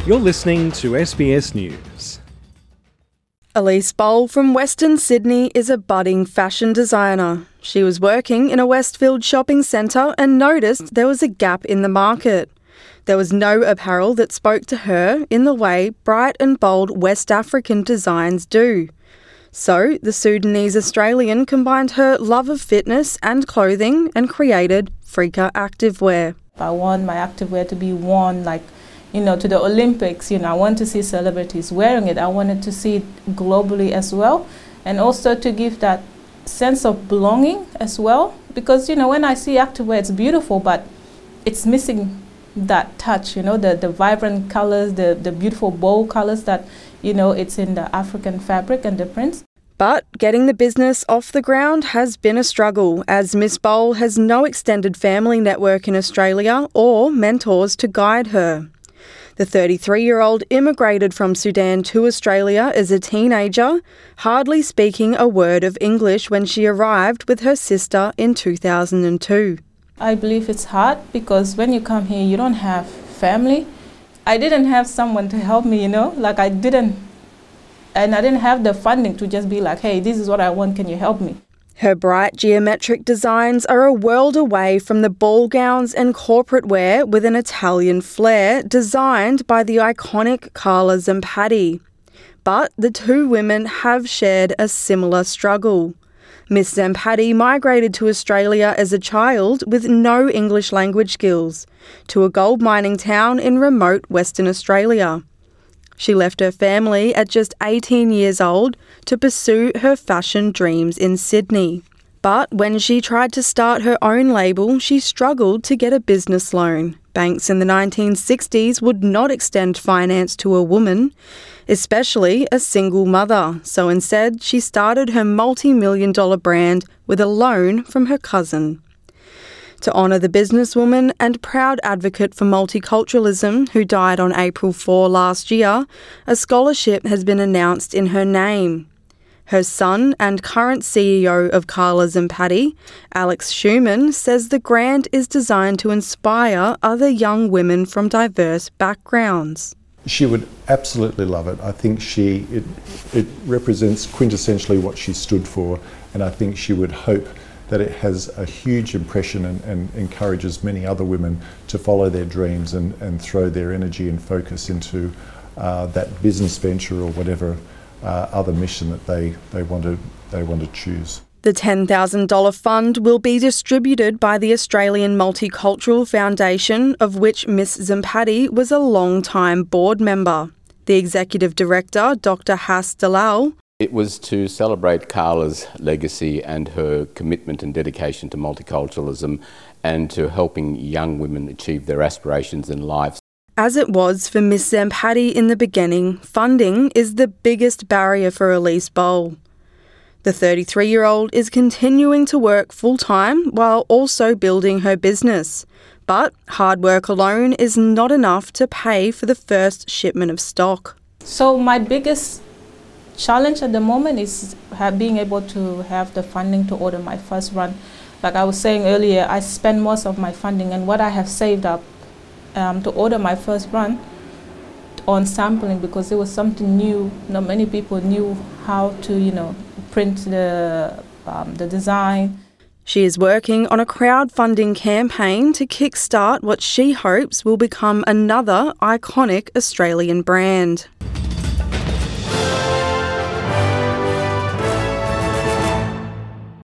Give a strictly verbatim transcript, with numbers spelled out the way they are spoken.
You're listening to S B S News. Elise Boll from Western Sydney is a budding fashion designer. She was working in a Westfield shopping centre and noticed there was a gap in the market. There was no apparel that spoke to her in the way bright and bold West African designs do. So the Sudanese Australian combined her love of fitness and clothing and created Freaka Activewear. I want my activewear to be worn like, you know, to the Olympics. You know, I want to see celebrities wearing it. I wanted to see it globally as well, and also to give that sense of belonging as well. Because, you know, when I see activewear, it's beautiful, but it's missing that touch, you know, the, the vibrant colors, the, the beautiful bold colors that, you know, it's in the African fabric and the prints. But getting the business off the ground has been a struggle, as Miss Boll has no extended family network in Australia or mentors to guide her. The thirty-three-year-old immigrated from Sudan to Australia as a teenager, hardly speaking a word of English when she arrived with her sister in two thousand two. I believe it's hard because when you come here, you don't have family. I didn't have someone to help me, you know, like I didn't, and I didn't have the funding to just be like, hey, this is what I want, can you help me? Her bright geometric designs are a world away from the ball gowns and corporate wear with an Italian flair designed by the iconic Carla Zampatti. But the two women have shared a similar struggle. Miss Zampatti migrated to Australia as a child with no English language skills to a gold mining town in remote Western Australia. She left her family at just eighteen years old to pursue her fashion dreams in Sydney. But when she tried to start her own label, she struggled to get a business loan. Banks in the nineteen sixties would not extend finance to a woman, especially a single mother. So instead, she started her multi-million dollar brand with a loan from her cousin. To honour the businesswoman and proud advocate for multiculturalism who died on April fourth last year, a scholarship has been announced in her name. Her son and current C E O of Carla Zampatti, Alex Schumann, says the grant is designed to inspire other young women from diverse backgrounds. She would absolutely love it. I think she it, it represents quintessentially what she stood for, and I think she would hope that it has a huge impression and, and encourages many other women to follow their dreams and, and throw their energy and focus into uh, that business venture or whatever uh, other mission that they, they want to they want to choose. The ten thousand dollars fund will be distributed by the Australian Multicultural Foundation, of which Miss Zampatti was a long-time board member. The Executive Director, Doctor Hass Dalal. It was to celebrate Carla's legacy and her commitment and dedication to multiculturalism and to helping young women achieve their aspirations in life. As it was for Miss Zampatti in the beginning, funding is the biggest barrier for Elise Boll. The thirty-three-year-old is continuing to work full-time while also building her business. But hard work alone is not enough to pay for the first shipment of stock. So my biggest challenge at the moment is have, being able to have the funding to order my first run. Like I was saying earlier, I spend most of my funding and what I have saved up um, to order my first run on sampling, because it was something new. Not many people knew how to, you know, print the um, the design. She is working on a crowdfunding campaign to kickstart what she hopes will become another iconic Australian brand.